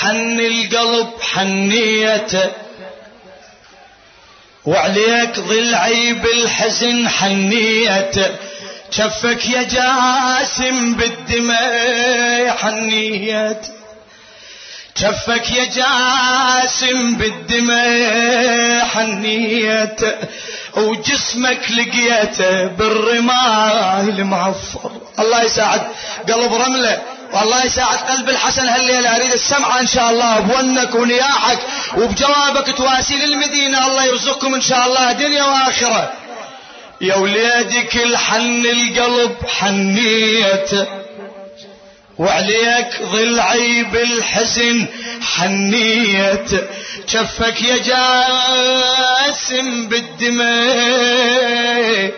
حن القلب حنيته، وعليك ضلعي بالحزن حنيته، شفك يا جاسم بالدماء حنيته، شفك يا جاسم بالدماء حنيته، وجسمك لقيته بالرمال المعفر. الله يساعد قلب رملة، والله يساعد قلب الحسن هالليلة. اريد السمعة ان شاء الله بونك ونياحك وبجوابك تواسيل المدينة. الله يرزقكم ان شاء الله دنيا واخرة. يا ولادك الحن القلب حنيته، وعليك ضلعي بالحزن حنيته، شفك يا جاسم بالدماء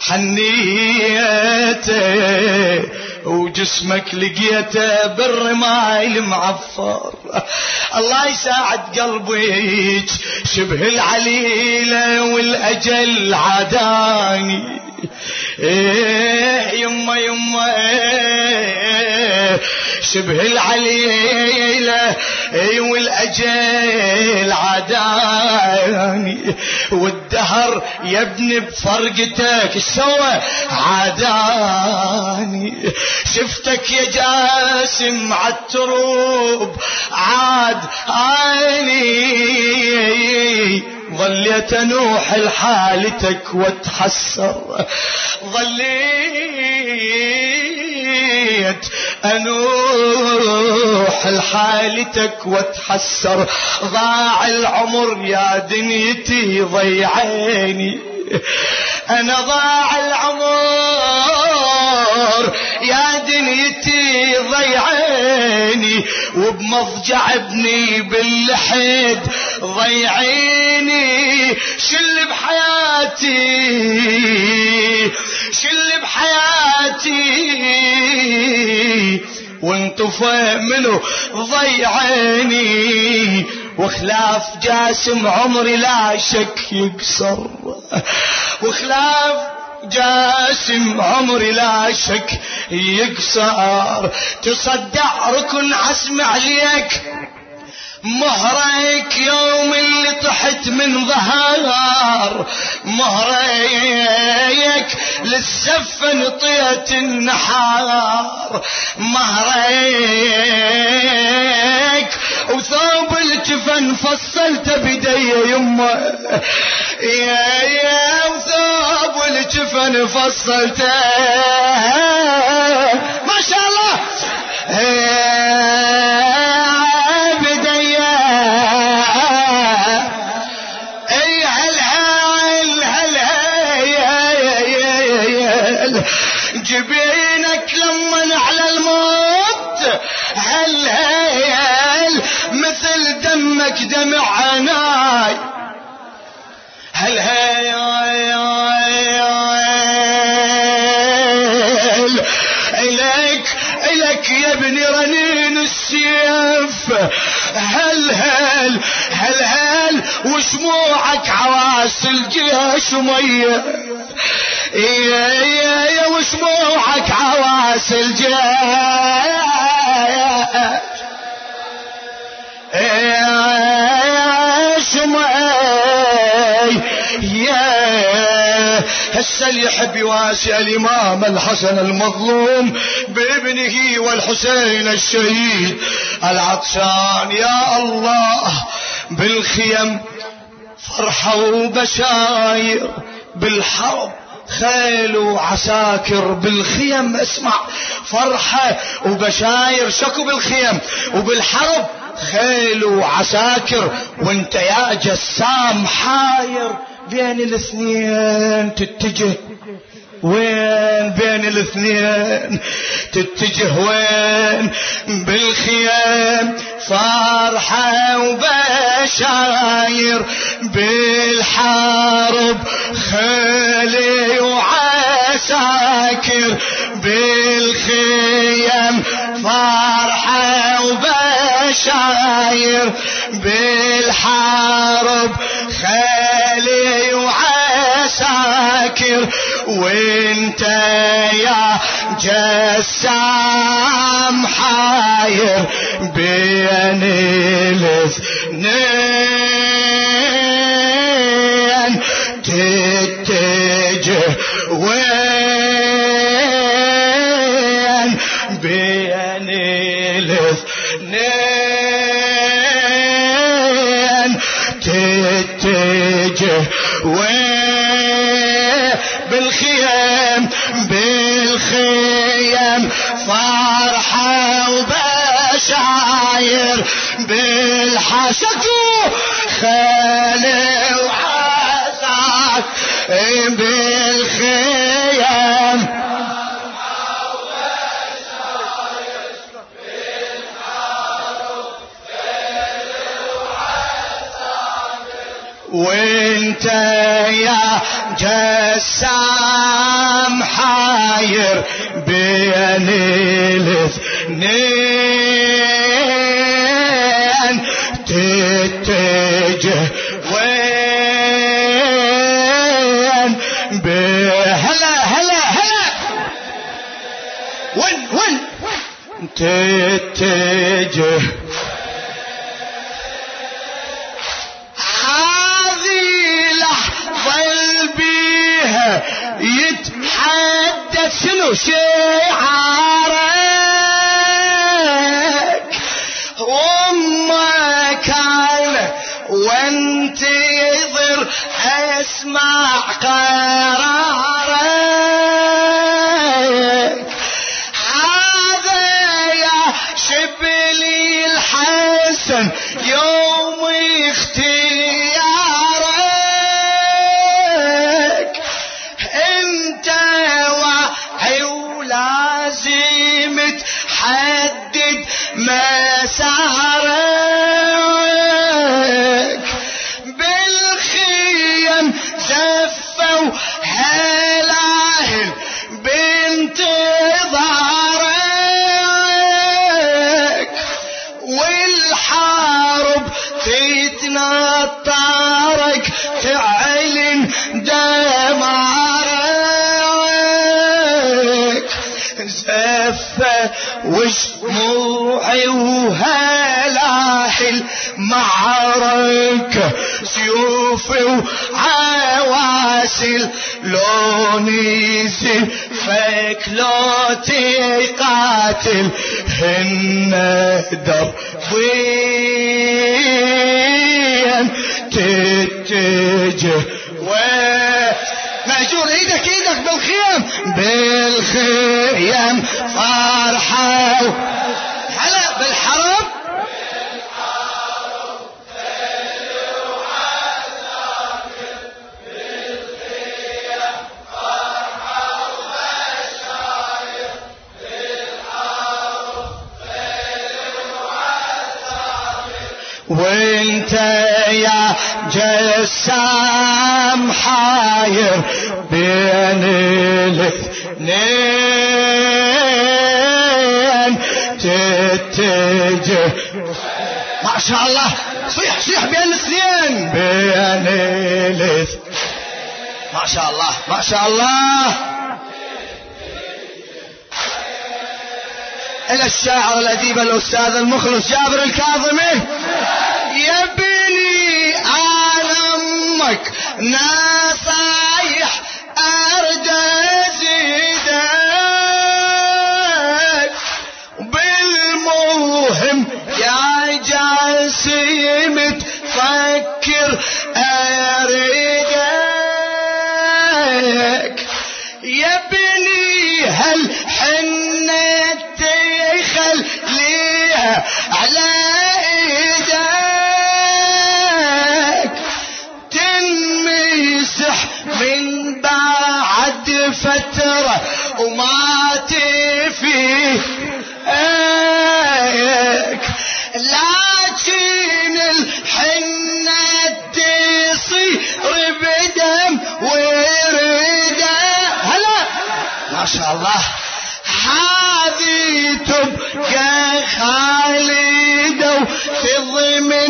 حنيته، وجسمك لقيته بالرمال معفر. الله يساعد قلبك شبه العليلة والاجل عاداني. يما يما شبه العليلة والاجل عاداني، والدهر يا ابني بفرقتك سوى عاداني. شفتك يا جاسم عالتروب عاد عيني، ظليت انوح لحالتك واتحسر، ظليت انوح لحالتك واتحسر. ضاع العمر يا دنيتي ضيعيني، انا ضاع العمر يا دنيتي ضيعيني، وبمضجع ابني باللحد ضيعيني. شل بحياتي شل بحياتي وانطفى منه ضيعيني، وخلاف جاسم عمري لا شك يقصر، وخلاف جاسم عمري لا شك يقصر. تصدع ركن عزم عليك مهريك يوم اللي طحت من ظهر، مهريك للزفة نطيت النحار، مهريك وثوب الجفن فصلت بدي يمه، يا وثوب الجفن فصلته ما شاء الله جبينك لما على الموت هل مثل دمك دمع عناي، هل إلك يا ابني رنين السيف، هل وشموعك عواس الجيش مية، يا وشموعك عواس الجيش هسه اللي يحب يواسي الإمام الحسن المظلوم بابنه والحسين الشهيد العطشان. يا الله بالخيم فرحة وبشاير، بالحرب خيل وعساكر، بالخيم اسمع فرحة وبشاير، شكو بالخيم وبالحرب خيل وعساكر، وانت يا جسام حاير بين الاثنين تتجه وين، بين الاثنين تتجه وين. بالخيام فرحة وبشاير، بالحرب خيل وعساكر، بالخيام فرحة وبشاير، بالحرب خيل وعساكر، وانت يا جسام حاير بين الاثنين تتجه وين بين الاثنين تتجه وين بالخيم فرحة وبشاير بالحشد خيل وعساك بالخيم وانت يا جسام حاير بين الاثنين تتجه وين هلا هلا هلا وين تتجه يتحدث شنو شعارك وامك عينه وانتظر اسمع قرارك هذا يا شبلي الحسن يوم اختيارك انت وعي ولازم تحدد مسارك بالخيم زفوا هلاهل بانتظارك والحارب تتنطرك تعلن دمارك زفة وشموعي وهلاحل معركة سيوفي وعواسل لو نزل فك لو تقاتل هن دربين تتجه مأجور ايدك بالخيم فرحة هلا بالحرب وانت يا جسام حاير بين الاثنين تتجه ما شاء الله صيح بين الاثنين ما شاء الله إلى الشاعر الأديب الأستاذ المخلص جابر الكاظمي يا ابني أنا أمك نصايح أرد أزيدك بالمهم يا جاسم تفكر أريدك يا ابني هالحنة خليها على ايدك تنمسح من بعد فترة وما تفيك لكن الحنة تصير بدم ورده هلا ما شاء الله هذه تبقى خالدة وتضمن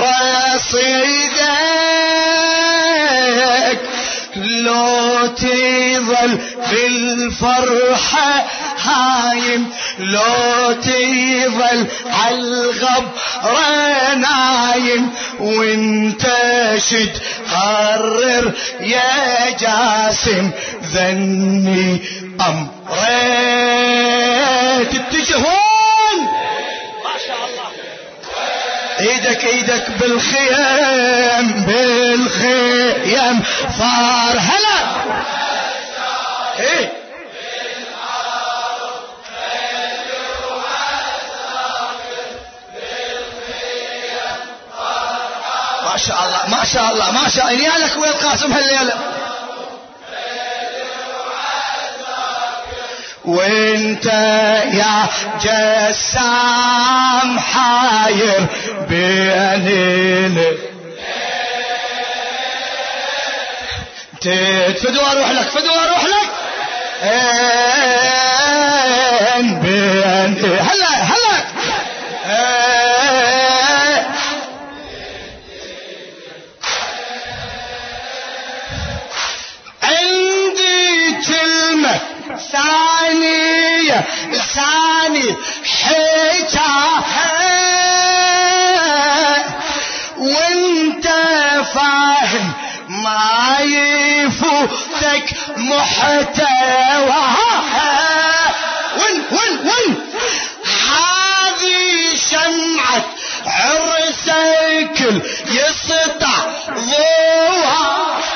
رصيدك لو تظل في الفرحة هايم لو تظل عالغبرة نايم جاسم وانت شد قرر يا جاسم ذني امريت اتجهون ما شاء الله ايدك بالخيم صار هلا ايه ما شاء الله ما شاء الله ما شاء الله يا لك ويا القاسم هالليله وانت يا جسام حاير بين فدوا اروح لك بين هلا ثاني حكاها وانت فاهم ما يفوتك محتواها ون هذه شمعة عرسك يسطع ضوها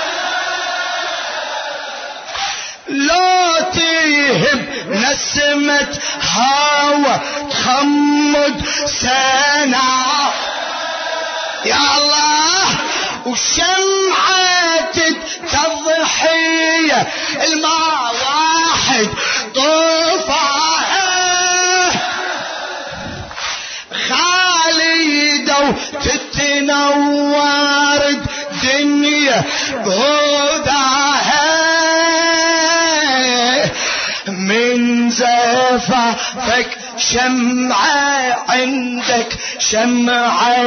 لو تهب نسمة هوا تخمد سنة يا الله وشمعة التضحية الماء واحد طفاها خالدة وتتنور الدنيا بهداها من زفافك شمعة عندك شمعة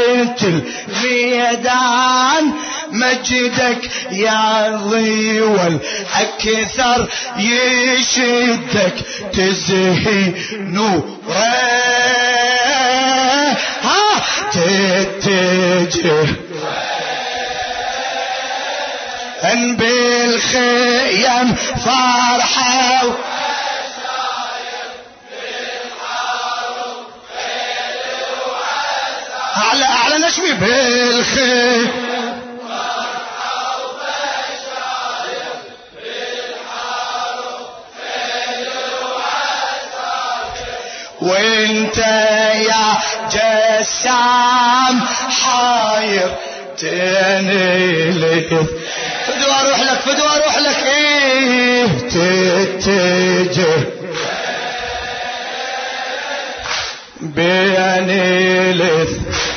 الميدان مجدك يا ضيول أكثر يشدك تزهي نوره تتجه ان بالخيم فرحة اعلى نشوي بالخيم وانت يا جسام حاير تنلث فدوا اروح لك ايه تتجه بينلث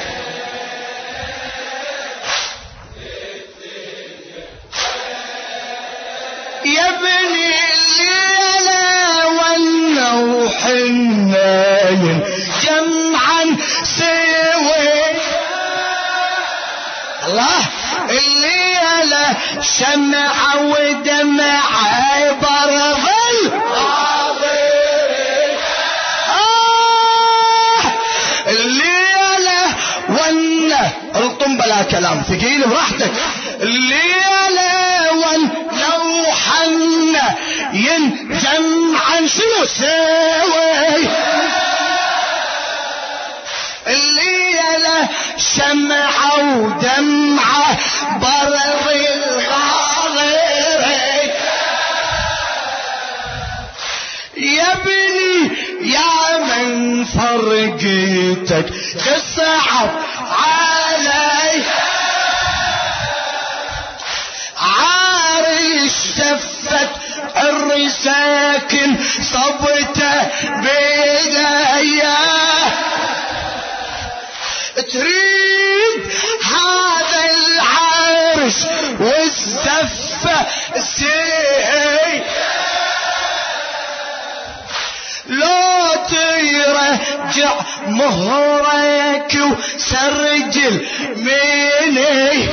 يا ابني الليلة والنوح النايم جمعا سوي الله الليلة شمعة ودمعة برضل الليلة والنه الطم بلا كلام ثقيل براحتك الليلة والنوحن ينجمعا شنو سوي الليلة شمعة ودمعة برض الغاضر يا ابني يا من فرقتك تصعب علي عارش شفت الرساكن صبته بيديا تريد هذا العرش والزفة سي لو ترجع مهرك وسرجل مني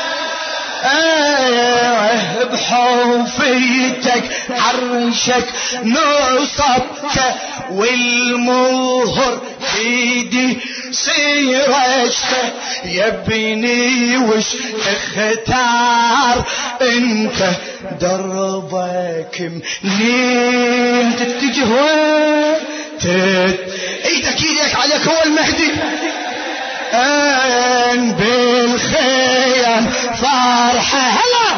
بحوفيتك عرشك نصبك والمهر بيدي سيرجته يا ابني وش اختار انت دربك منين تتجه وين ايدك عليك هو المهدي ان بالخيام فرحة هلا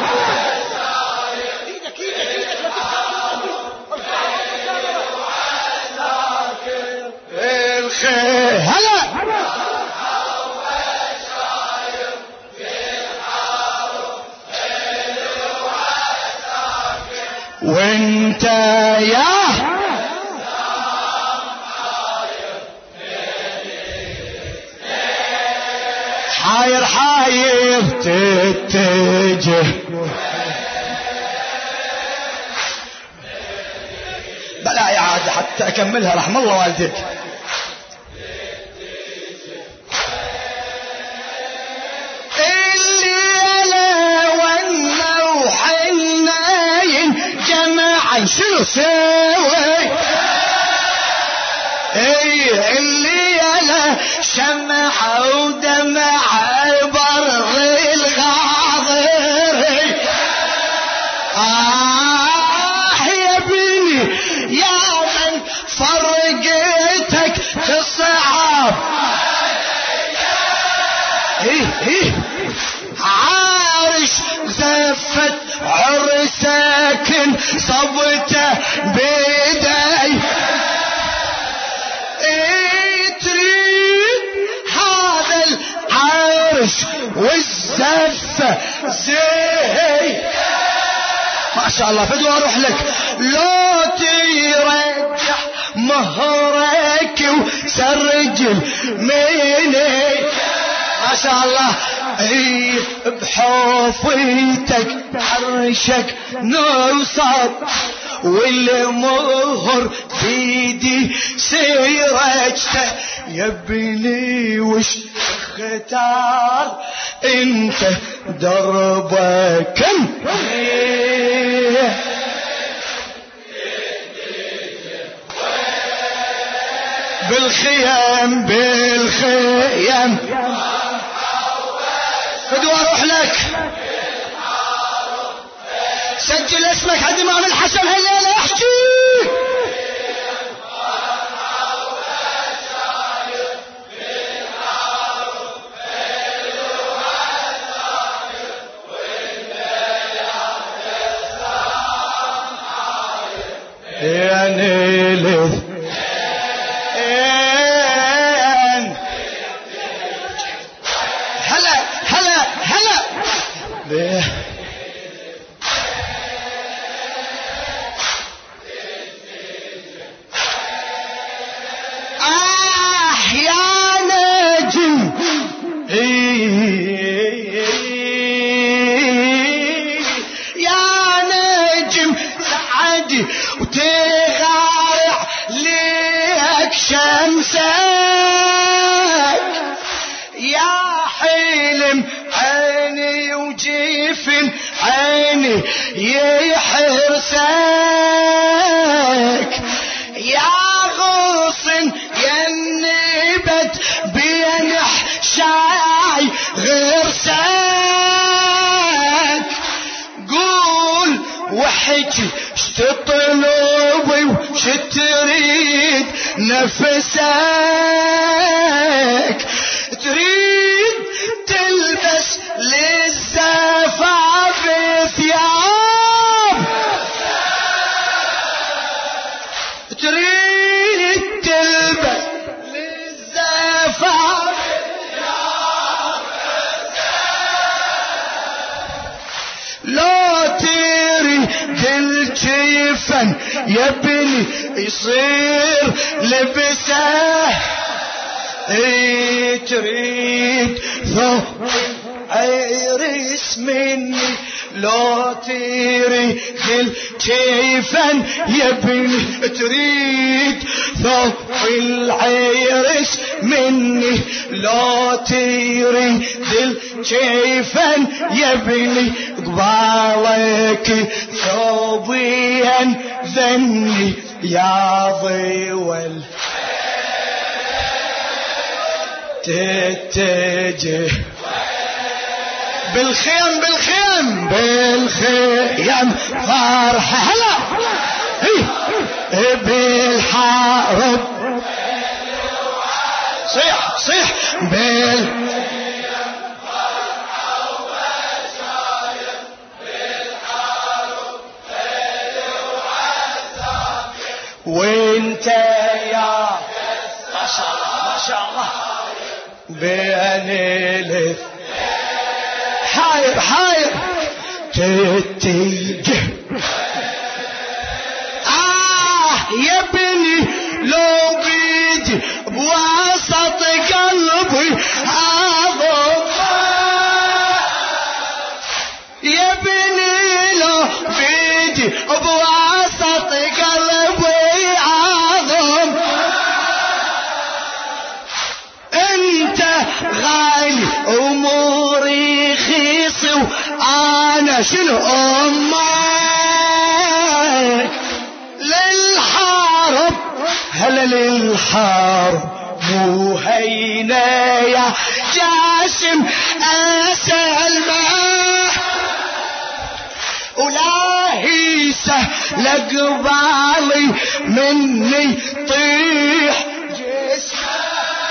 بالخير هلا وانت يا حاير تتجه بلا يا عاد حتى اكملها رحم الله والديك شنو سوي اي اللي انا شمع ودمع بر الغاضر يا ابني يا من فرقتك تصعب عارش زفت عرسك صبته بيدي تريد هذا العرش والزفة زي ما شاء الله فدوى اروح لك لو ترجع مهرك وسرجل مني ما شاء الله بحوفيتك عرشك نوصل والمهر بيدي سيرجته يا ابني وش اختار انت دربك بالخيام بدو اروح لك سجل اسمك عند امام الحسن هالليله احكي يا نيلي وتغارع ليك شمسك يا حلم عيني وجيفن عيني يحرسك يا غصن يا النبت بينح شاي غرسك قول وحكي تطلبي وش تريد نفسك تريد تلبس للزفاف ثياب تريد تلبس للزفاف لو تريد الجيفن يا ابني يصير لبسه تريد ثوب عرس مني لو تريد الجيفن يا ابني تريد ثوب العرس مني لو تريد الجيفن يا ابني قبالك ثوبيا ذني يا ضوال تتجه بالخيم بالخيم بالخيم فرحة هلا بالحارب صيح صيح وانت يا ما شاء الله ما شاء الله بين حاير حاير تتجه يا ابني لو بيدي بوسط قلبي اضم يا ابني لو بيدي بوسط قلبي اضم انت غالي اموري خيصي وانا شنو امك للحارب هلا للحارب مو هينا يا جاسم اسلمه ولا هي سهل قبالي مني طيح جسمه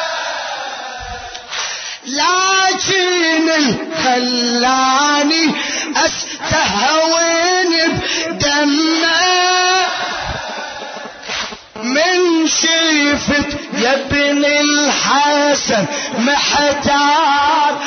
لكن خلاني استهون بدمه من شفت يا ابن الحسن محتار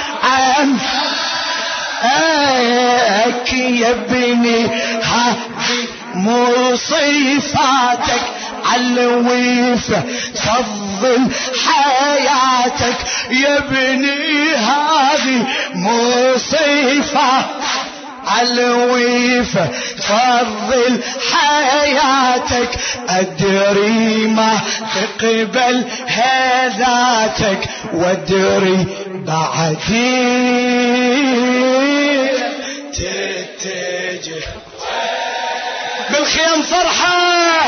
عنك يا ابني هذه مو صفاتك علويفة فضل حياتك يا ابني هذه مو صفاتك علويفة فضل حياتك أدري ما تقبل هذاتك وادري بعدي تتجه بالخيم فرحة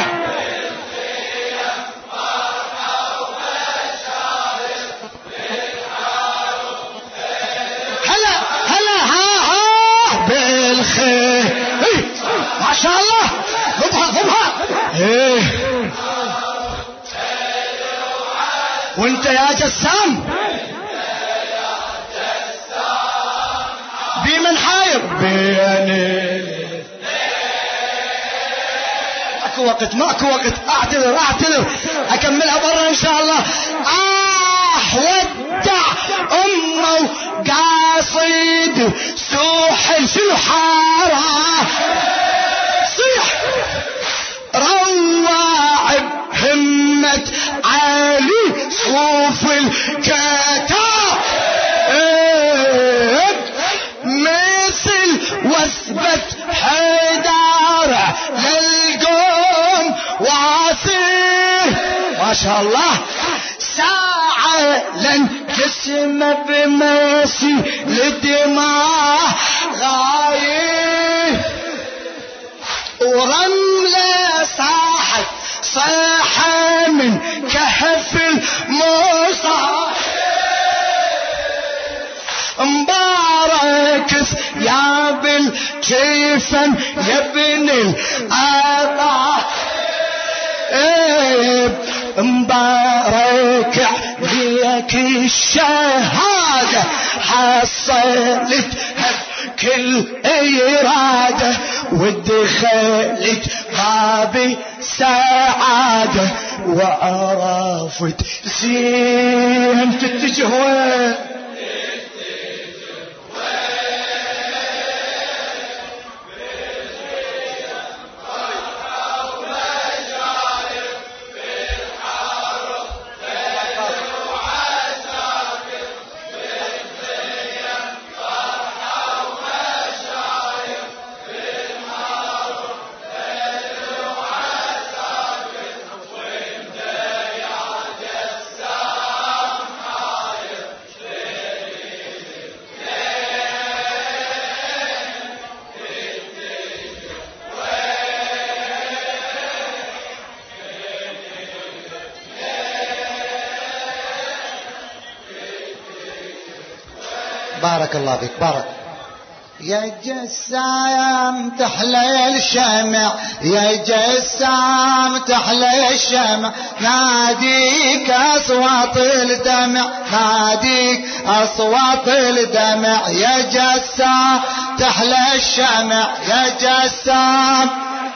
ما شاء الله ضبها وانت يا جسام بمن حاير بيني ماكو وقت اعتذر اكملها برا ان شاء الله ودع امه قاصد سوحل شنو حاره صيح رواعب همة علي صوف الكتاب مثل وثبت حيدارة للقوم واثر ما شاء الله ساعة لن جسم بمسي للدماء غايب ورملة صاحت صاحة من كهف الموسى مبارك يا بالجيفن يا ابن الأطاع مبارك عليك الشهادة حصلتها بكل إرادة ودخلت بابي سعادة وعرفت زين تتجه وين بارك الله فيك بارك. يا جسام تحلى الشمع يا جسام تحلى الشمع ناديك أصوات الدمع ناديك أصوات الدمع يا جسام تحلى الشمع يا جسام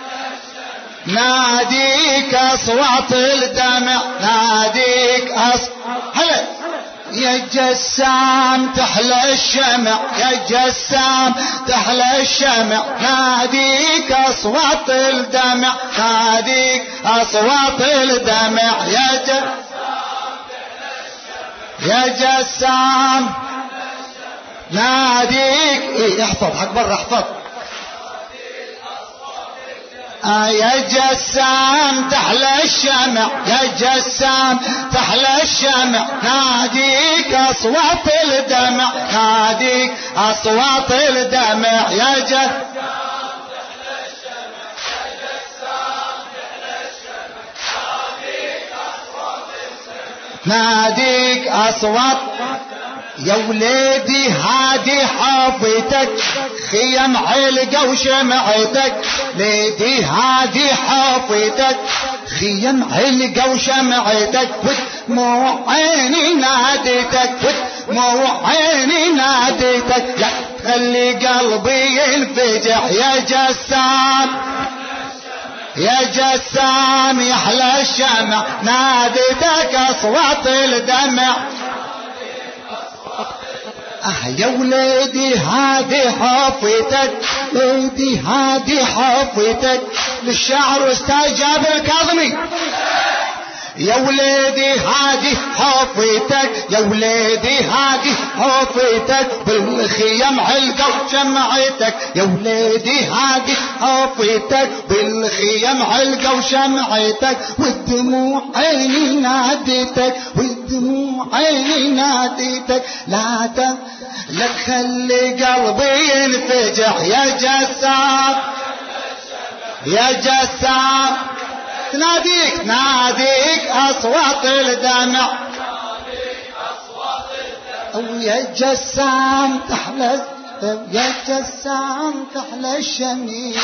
ناديك أصوات الدمع ناديك هلا يا جسام تحلى الشمع يا جسام تحلى الشمع ناديك أصوات الدمع ناديك أصوات الدمع يا جسام ناديك إيه احفظ حق برا احفظ يا جسام تحلى الشمع يا جسام تحلى الشمع ناديك أصوات الدمع ناديك أصوات الدمع يا جسام تحلى الشمع يا جسام تحلى الشمع ناديك أصوات يا وليدي هادي حافظتك خيم علقة وشمعتك ليدي هادي حافظتك خيم علقة وشمعتك ودموع عيني ناديتك ودموع عيني ناديتك لا تخلي قلبي ينفجع يا جسام يا جسام يحلى الشمع ناديتك أصوات الدمع يا وليدي هادي حافظتك ليدي هادي حافظتك للشعر استجاب الكاظمي يا وليدي هادي حافظتك يا وليدي هادي حافظتك بالخيم علقة وشمعتك يا وليدي هادي حافظتك بالخيم علقة وشمعتك والدموع عيني ناديتك والدموع عيني ناديتك لا تخلي قلبي ينفجع يا جسام يا جسام ناديك أصوات الدمع يا جسام تحلى يا جسام تحلى الشميع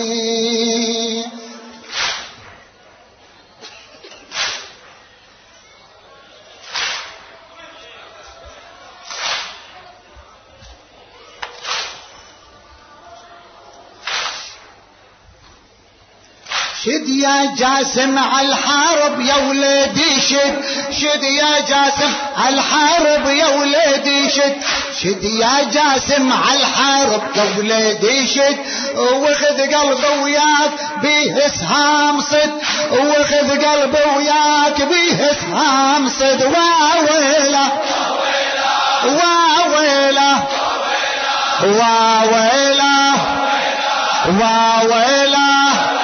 شد يا جاسم على الحارب يا ولدي شد يا جاسم على الحارب يا ولدي شد يا جاسم على الحارب يا ولدي شد واخذ قلبي وياك بيه اسهام صد واخذ قلبي وياك بيه اسهام صد واويله واويله واويله واويله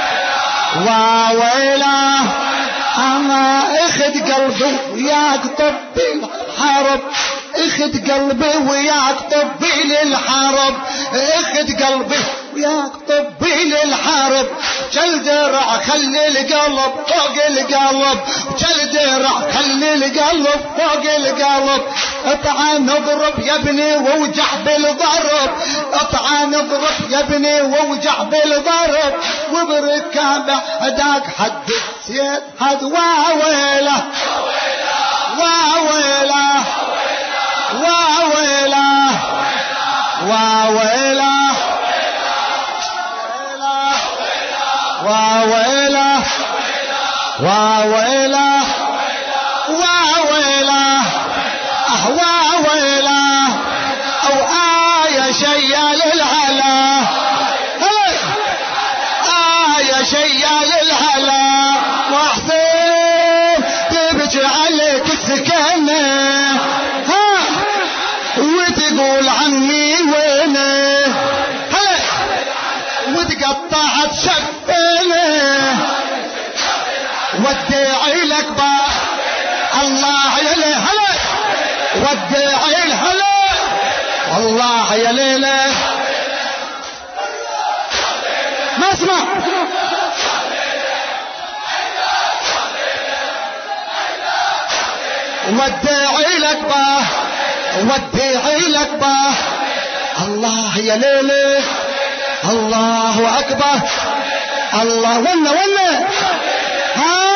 واويله انا اخد قلبي وياك طبي الحرب اخد قلبي وياك طبي للحرب اخد قلبي وياك طبي للحرب جل درع خلي القلب فوق القلب جل درع خلي القلب فوق القلب اطعن اضرب يا ابني ووجع بالضرب اطعن اضرب يا ابني ووجع بالضرب وبركابه اداك حد السيد حد واويله واويله واويله واويله واويله واويله واويله واويله او آية شيال العلا آية شيال العلا وحسين تبكي عليك السكنة وتقول عمي وينه وتقطعت شفينه ودعي لك الله يا ليله هلا ودعي الهلا والله يا ليله ما اسمع ودعي لك والديعي لك باه الله يا ليلي الله أكبر الله ولا ها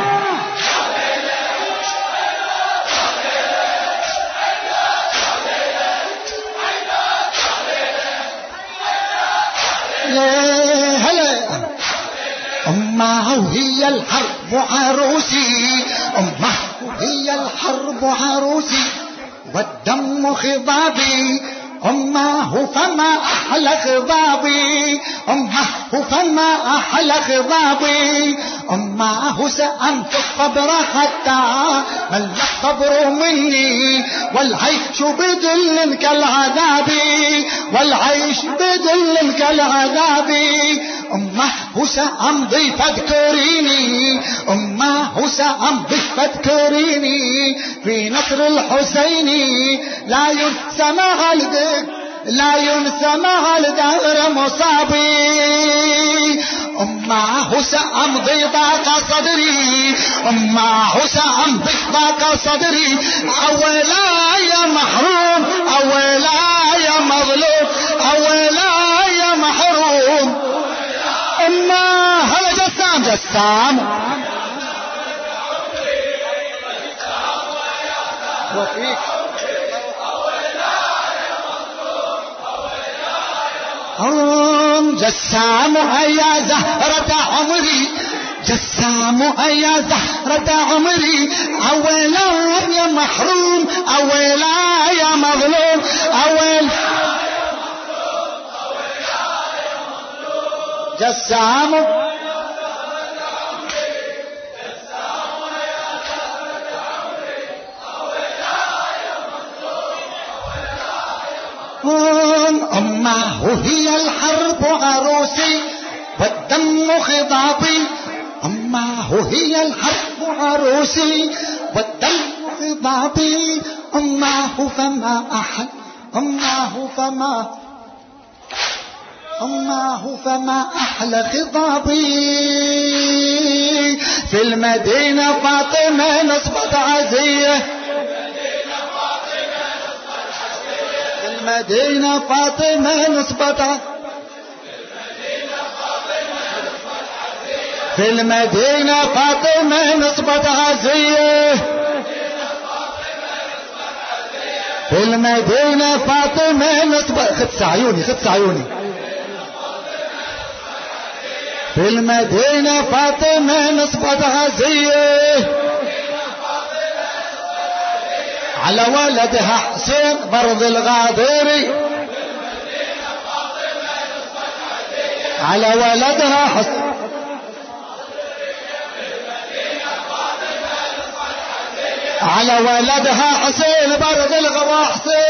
هلا أمه هي الحرب عروسي أمه هي الحرب عروسي والدم خضابي أمه فما أحلى خضابي أمه فما أحلى خضابي أمه سأمت الصبر حتى مل الصبر مني والعيش بدل كالعذاب والعيش بدل كالعذاب أمه سأمضي فاذكريني أمه سأمضي فاذكريني في نصر الحسين لا ينسى مغلبك لا ينسى مع الدهر مصابي أمه سأمضي ضاق صدري أمه سأمضي ضاق صدري أولا يا محروم أولا يا مظلوم أولا يا محروم أمه هذا جسام وفيك جسام يا زهرة عمري جسام يا زهرة عمري أولا يا محروم أولا يا مظلوم أولا جسام أمه هي الحرب عروسي والدم خضابي أمه هي الحرب عروسي والدم خضابي أمه فما أحل أمه فما أحلى خضابي في المدينة فاطمة نصبت عزية المدينة فاطمة نصبت في المدينة فاطمة نصبت عزية في المدينة فاطمة نصبت خدس عيوني في المدينة فاطمة نصبت عزية على ولدها حسين برض الغاضري على ولدها حسين على ولدها حسين برض الغواحسين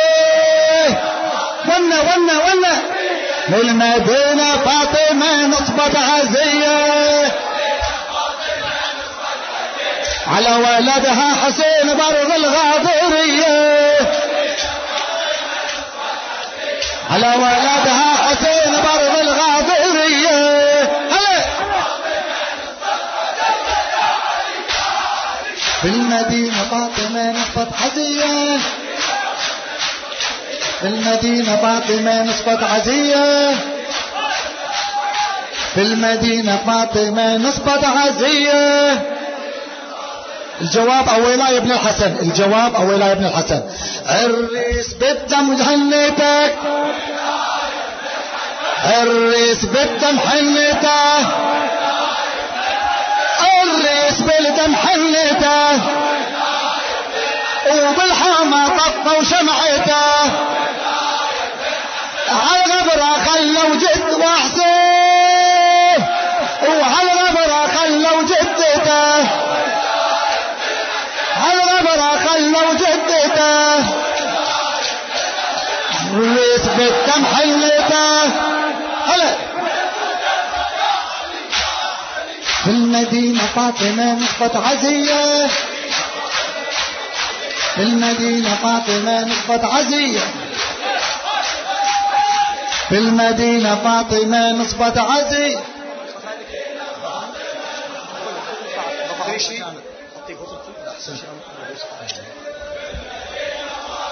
ونا في المدينة فاطمة نصبت عزية على ولدها حسين برض الغاضرية على ولدها حسين برض الغاضرية في المدينة فاطمة نصبت عزية في المدينة فاطمة نصبت عزية في المدينة فاطمة نصبت عزية الجواب أولا يا ابن الحسن الجواب أولا يا ابن الحسن الريس بالدم جهنتك الريس بالدم حنته الريس بالدم حنته وبالحامة طفى وشمعته على الغبرة خلوا جد وحسين وعلى الغبرة خلوا جدته على الغبرة خلوا جدته الريس بالدم حنته هلا في المدينة فاطمة نصبت عزية في المدينة فاطمة نصبت عزية في المدينة فاطمة نصبت عزية